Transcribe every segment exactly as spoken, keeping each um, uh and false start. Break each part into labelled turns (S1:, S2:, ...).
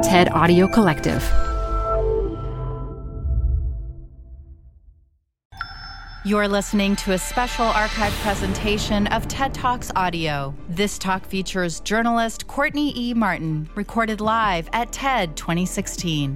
S1: TED Audio Collective.
S2: You're listening to a special archive presentation of TED Talks Audio. This talk features journalist Courtney E. Martin, recorded live at TED twenty sixteen.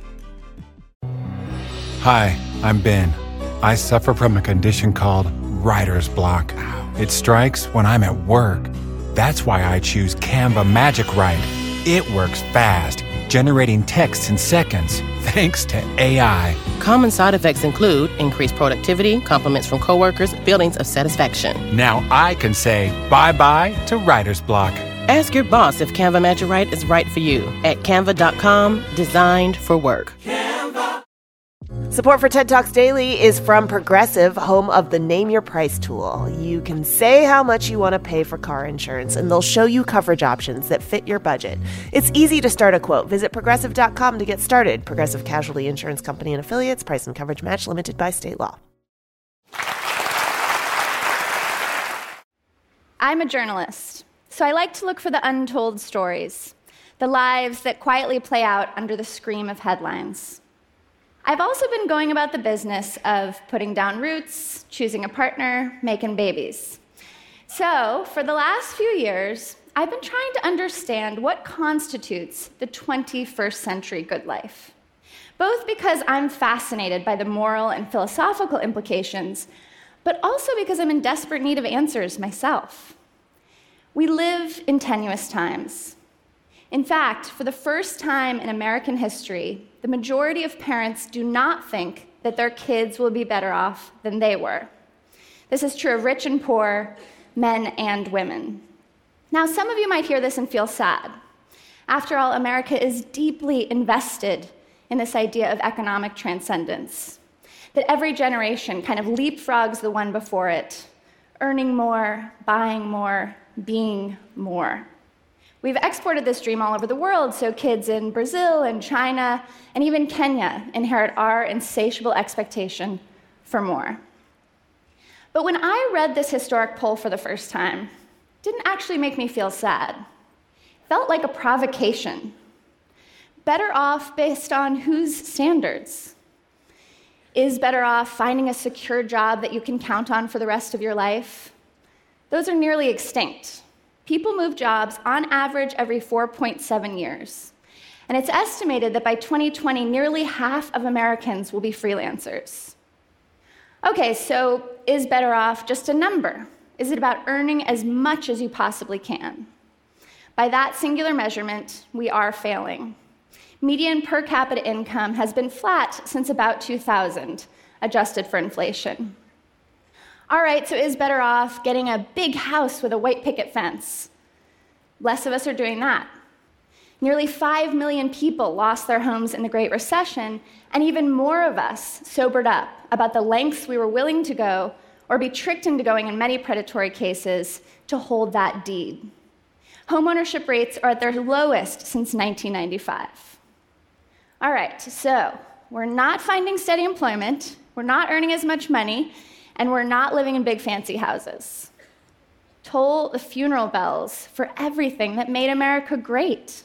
S3: Hi, I'm Ben. I suffer from a condition called writer's block. It strikes when I'm at work. That's why I choose Canva Magic Write. It works fast, generating text in seconds, thanks to A I.
S4: Common side effects include increased productivity, compliments from coworkers, feelings of satisfaction.
S3: Now I can say bye-bye to writer's block.
S4: Ask your boss if Canva Magic Write is right for you at canva dot com, designed for work.
S5: Support for TED Talks Daily is from Progressive, home of the Name Your Price tool. You can say how much you want to pay for car insurance, and they'll show you coverage options that fit your budget. It's easy to start a quote. Visit progressive dot com to get started. Progressive Casualty Insurance Company and Affiliates. Price and coverage match limited by state law.
S6: I'm a journalist, so I like to look for the untold stories, the lives that quietly play out under the scream of headlines. I've also been going about the business of putting down roots, choosing a partner, making babies. So, for the last few years, I've been trying to understand what constitutes the twenty-first century good life, both because I'm fascinated by the moral and philosophical implications, but also because I'm in desperate need of answers myself. We live in tenuous times. In fact, for the first time in American history, the majority of parents do not think that their kids will be better off than they were. This is true of rich and poor, men and women. Now, some of you might hear this and feel sad. After all, America is deeply invested in this idea of economic transcendence, that every generation kind of leapfrogs the one before it, earning more, buying more, being more. We've exported this dream all over the world, so kids in Brazil and China and even Kenya inherit our insatiable expectation for more. But when I read this historic poll for the first time, it didn't actually make me feel sad. It felt like a provocation. Better off based on whose standards? Is better off finding a secure job that you can count on for the rest of your life? Those are nearly extinct. People move jobs on average every four point seven years. And it's estimated that by twenty twenty, nearly half of Americans will be freelancers. Okay, so is better off just a number? Is it about earning as much as you possibly can? By that singular measurement, we are failing. Median per capita income has been flat since about two thousand, adjusted for inflation. All right, so is better off getting a big house with a white picket fence? Less of us are doing that. Nearly five million people lost their homes in the Great Recession, and even more of us sobered up about the lengths we were willing to go, or be tricked into going in many predatory cases, to hold that deed. Homeownership rates are at their lowest since nineteen ninety-five. All right, so we're not finding steady employment, we're not earning as much money, and we're not living in big fancy houses. Toll the funeral bells for everything that made America great.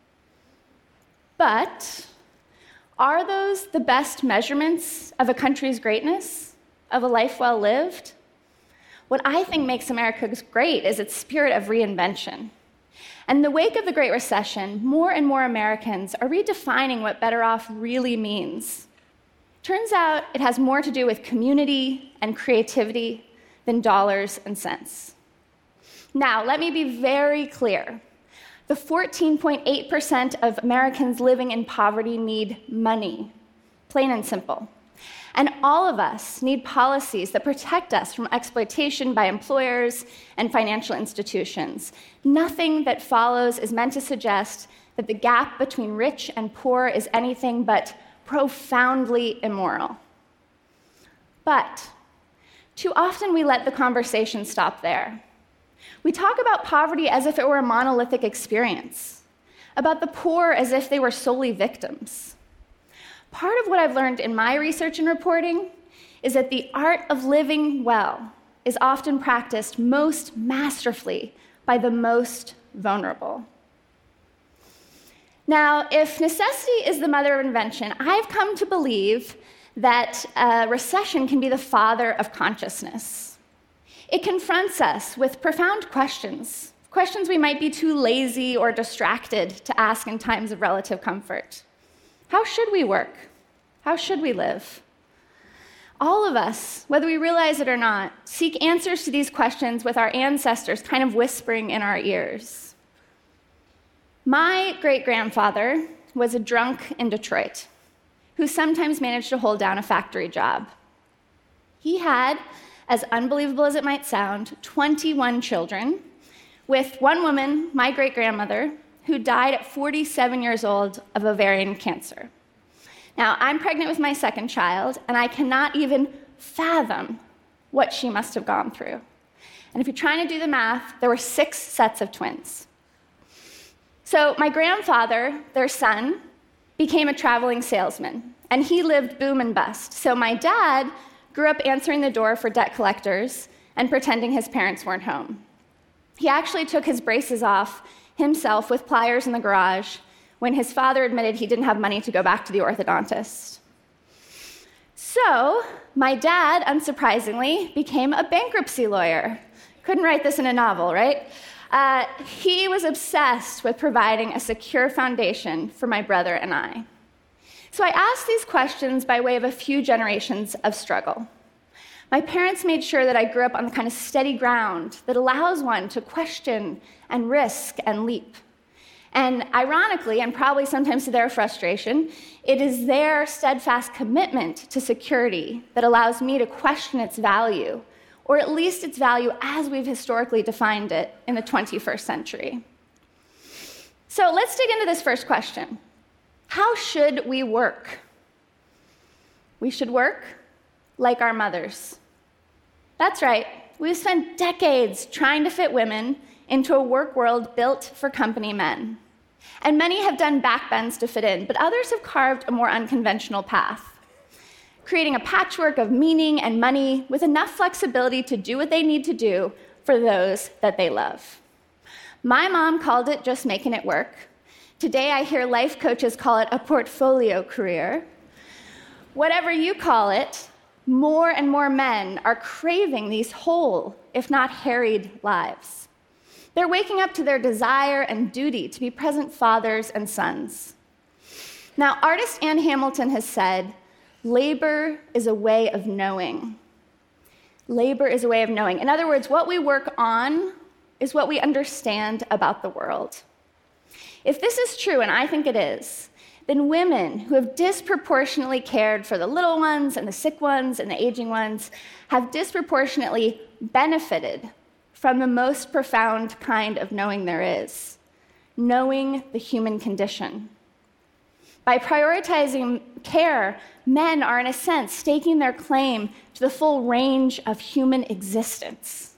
S6: But are those the best measurements of a country's greatness, of a life well lived? What I think makes America great is its spirit of reinvention. And in the wake of the Great Recession, more and more Americans are redefining what better off really means. Turns out it has more to do with community and creativity than dollars and cents. Now, let me be very clear. The fourteen point eight percent of Americans living in poverty need money, plain and simple. And all of us need policies that protect us from exploitation by employers and financial institutions. Nothing that follows is meant to suggest that the gap between rich and poor is anything but profoundly immoral. But too often we let the conversation stop there. We talk about poverty as if it were a monolithic experience, about the poor as if they were solely victims. Part of what I've learned in my research and reporting is that the art of living well is often practiced most masterfully by the most vulnerable. Now, if necessity is the mother of invention, I've come to believe that a recession can be the father of consciousness. It confronts us with profound questions, questions we might be too lazy or distracted to ask in times of relative comfort. How should we work? How should we live? All of us, whether we realize it or not, seek answers to these questions with our ancestors kind of whispering in our ears. My great-grandfather was a drunk in Detroit who sometimes managed to hold down a factory job. He had, as unbelievable as it might sound, twenty-one children, with one woman, my great-grandmother, who died at forty-seven years old of ovarian cancer. Now, I'm pregnant with my second child, and I cannot even fathom what she must have gone through. And if you're trying to do the math, there were six sets of twins. So my grandfather, their son, became a traveling salesman, and he lived boom and bust. So my dad grew up answering the door for debt collectors and pretending his parents weren't home. He actually took his braces off himself with pliers in the garage when his father admitted he didn't have money to go back to the orthodontist. So my dad, unsurprisingly, became a bankruptcy lawyer. Couldn't write this in a novel, right? Uh, he was obsessed with providing a secure foundation for my brother and I. So I asked these questions by way of a few generations of struggle. My parents made sure that I grew up on the kind of steady ground that allows one to question and risk and leap. And ironically, and probably sometimes to their frustration, it is their steadfast commitment to security that allows me to question its value, or at least its value as we've historically defined it in the twenty-first century. So let's dig into this first question. How should we work? We should work like our mothers. That's right. We've spent decades trying to fit women into a work world built for company men. And many have done backbends to fit in, but others have carved a more unconventional path, creating a patchwork of meaning and money with enough flexibility to do what they need to do for those that they love. My mom called it just making it work. Today I hear life coaches call it a portfolio career. Whatever you call it, more and more men are craving these whole, if not harried, lives. They're waking up to their desire and duty to be present fathers and sons. Now, artist Ann Hamilton has said, labor is a way of knowing. Labor is a way of knowing. In other words, what we work on is what we understand about the world. If this is true, and I think it is, then women who have disproportionately cared for the little ones and the sick ones and the aging ones have disproportionately benefited from the most profound kind of knowing there is, knowing the human condition. By prioritizing care, men are, in a sense, staking their claim to the full range of human existence.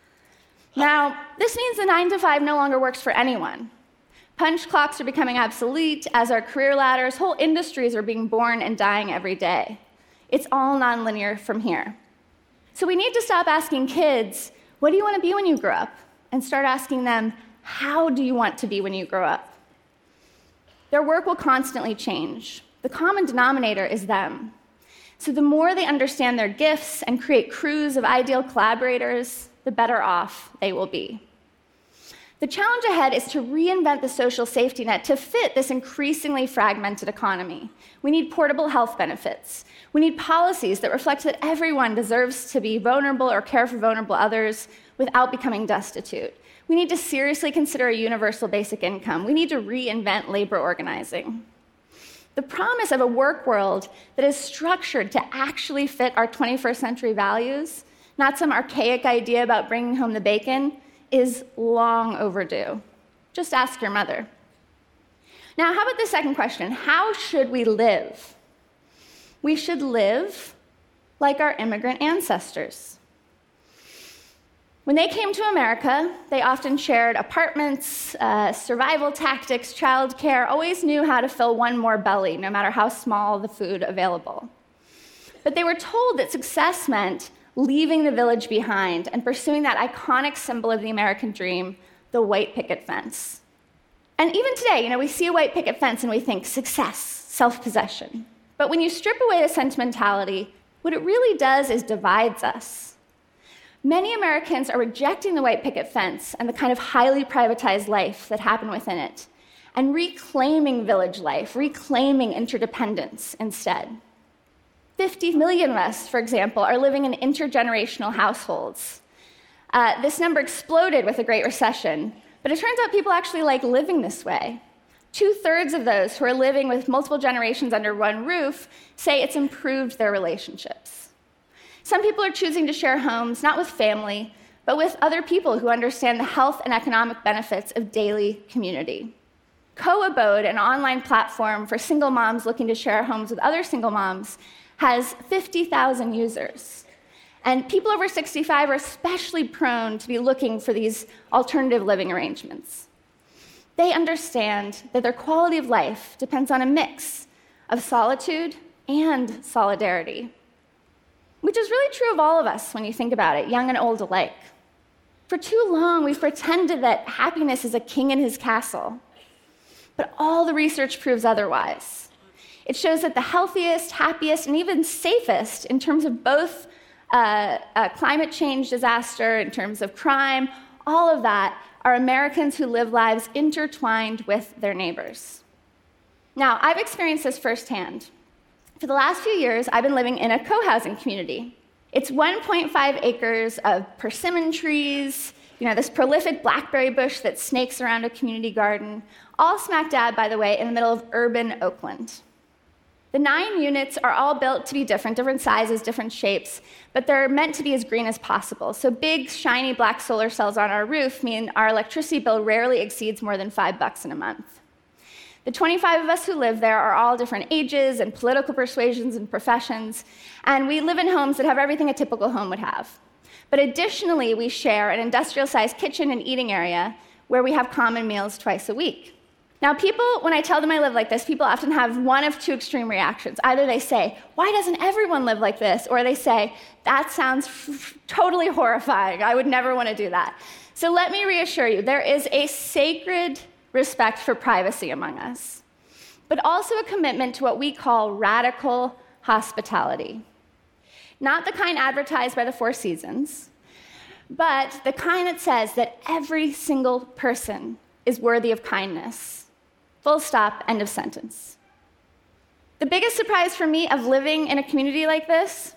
S6: Now, this means the nine to five no longer works for anyone. Punch clocks are becoming obsolete, as are career ladders. Whole industries are being born and dying every day. It's all nonlinear from here. So we need to stop asking kids, what do you want to be when you grow up? And start asking them, how do you want to be when you grow up? Their work will constantly change. The common denominator is them. So the more they understand their gifts and create crews of ideal collaborators, the better off they will be. The challenge ahead is to reinvent the social safety net to fit this increasingly fragmented economy. We need portable health benefits. We need policies that reflect that everyone deserves to be vulnerable or care for vulnerable others without becoming destitute. We need to seriously consider a universal basic income. We need to reinvent labor organizing. The promise of a work world that is structured to actually fit our twenty-first century values, not some archaic idea about bringing home the bacon, is long overdue. Just ask your mother. Now, how about the second question? How should we live? We should live like our immigrant ancestors. When they came to America, they often shared apartments, uh, survival tactics, childcare, always knew how to fill one more belly, no matter how small the food available. But they were told that success meant leaving the village behind and pursuing that iconic symbol of the American dream, the white picket fence. And even today, you know, we see a white picket fence and we think success, self-possession. But when you strip away the sentimentality, what it really does is divides us. Many Americans are rejecting the white picket fence and the kind of highly privatized life that happened within it, and reclaiming village life, reclaiming interdependence instead. fifty million of us, for example, are living in intergenerational households. Uh, this number exploded with the Great Recession, but it turns out people actually like living this way. Two-thirds of those who are living with multiple generations under one roof say it's improved their relationships. Some people are choosing to share homes, not with family, but with other people who understand the health and economic benefits of daily community. Co-Abode, an online platform for single moms looking to share homes with other single moms, has fifty thousand users. And people over sixty-five are especially prone to be looking for these alternative living arrangements. They understand that their quality of life depends on a mix of solitude and solidarity, which is really true of all of us when you think about it, young and old alike. For too long, we've pretended that happiness is a king in his castle, but all the research proves otherwise. It shows that the healthiest, happiest, and even safest in terms of both uh, uh, climate change disaster, in terms of crime, all of that are Americans who live lives intertwined with their neighbors. Now, I've experienced this firsthand. For the last few years, I've been living in a co-housing community. It's one point five acres of persimmon trees, you know, this prolific blackberry bush that snakes around a community garden, all smack dab, by the way, in the middle of urban Oakland. The nine units are all built to be different, different sizes, different shapes, but they're meant to be as green as possible. So big, shiny black solar cells on our roof mean our electricity bill rarely exceeds more than five bucks in a month. The twenty-five of us who live there are all different ages and political persuasions and professions, and we live in homes that have everything a typical home would have. But additionally, we share an industrial-sized kitchen and eating area where we have common meals twice a week. Now, people, when I tell them I live like this, people often have one of two extreme reactions. Either they say, why doesn't everyone live like this? Or they say, that sounds f- totally horrifying. I would never want to do that. So let me reassure you, there is a sacred respect for privacy among us, but also a commitment to what we call radical hospitality. Not the kind advertised by the Four Seasons, but the kind that says that every single person is worthy of kindness. Full stop, end of sentence. The biggest surprise for me of living in a community like this,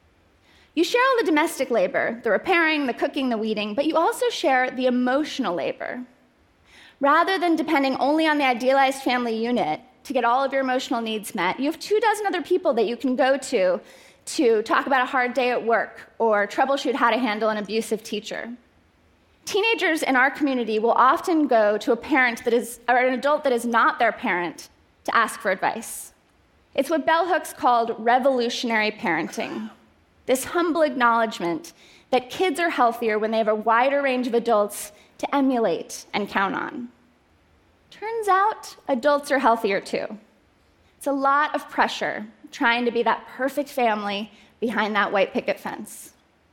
S6: you share all the domestic labor, the repairing, the cooking, the weeding, but you also share the emotional labor. Rather than depending only on the idealized family unit to get all of your emotional needs met, you have two dozen other people that you can go to to talk about a hard day at work or troubleshoot how to handle an abusive teacher. Teenagers in our community will often go to a parent that is, or an adult that is not their parent, to ask for advice. It's what bell hooks called revolutionary parenting. This humble acknowledgement that kids are healthier when they have a wider range of adults to emulate and count on. Turns out, adults are healthier too. It's a lot of pressure trying to be that perfect family behind that white picket fence.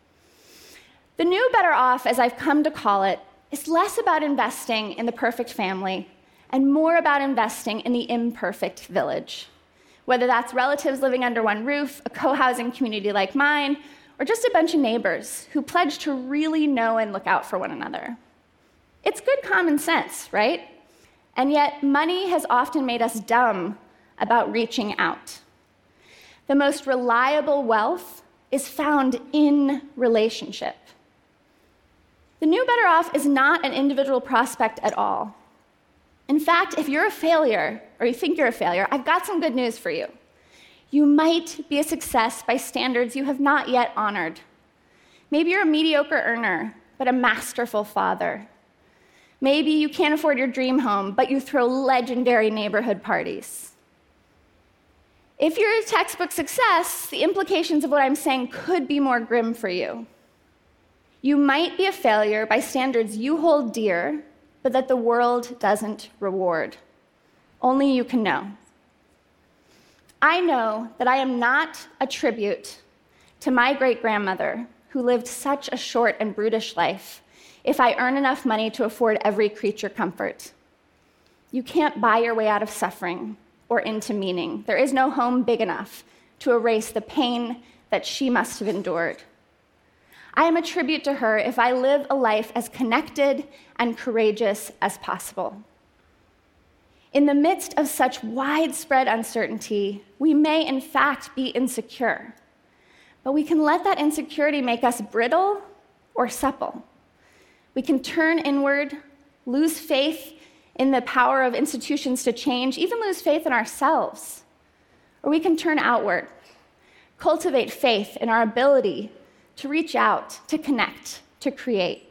S6: The new better off, as I've come to call it, is less about investing in the perfect family and more about investing in the imperfect village. Whether that's relatives living under one roof, a co-housing community like mine, or just a bunch of neighbors who pledge to really know and look out for one another. It's good common sense, right? And yet, money has often made us dumb about reaching out. The most reliable wealth is found in relationship. The new better off is not an individual prospect at all. In fact, if you're a failure, or you think you're a failure, I've got some good news for you. You might be a success by standards you have not yet honored. Maybe you're a mediocre earner, but a masterful father. Maybe you can't afford your dream home, but you throw legendary neighborhood parties. If you're a textbook success, the implications of what I'm saying could be more grim for you. You might be a failure by standards you hold dear, but that the world doesn't reward. Only you can know. I know that I am not a tribute to my great-grandmother, who lived such a short and brutish life, if I earn enough money to afford every creature comfort. You can't buy your way out of suffering or into meaning. There is no home big enough to erase the pain that she must have endured. I am a tribute to her if I live a life as connected and courageous as possible. In the midst of such widespread uncertainty, we may in fact be insecure, but we can let that insecurity make us brittle or supple. We can turn inward, lose faith in the power of institutions to change, even lose faith in ourselves. Or we can turn outward, cultivate faith in our ability to reach out, to connect, to create.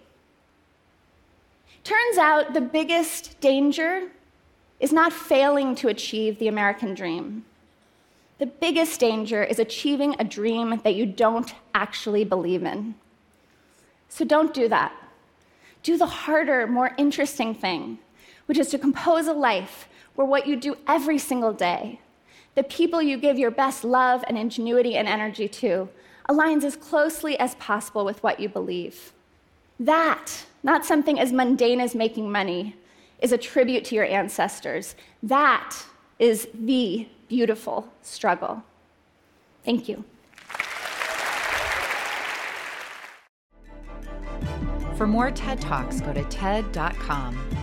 S6: Turns out the biggest danger is not failing to achieve the American dream. The biggest danger is achieving a dream that you don't actually believe in. So don't do that. Do the harder, more interesting thing, which is to compose a life where what you do every single day, the people you give your best love and ingenuity and energy to, aligns as closely as possible with what you believe. That, not something as mundane as making money, is a tribute to your ancestors. That is the beautiful struggle. Thank you.
S2: For more TED Talks, go to T E D dot com.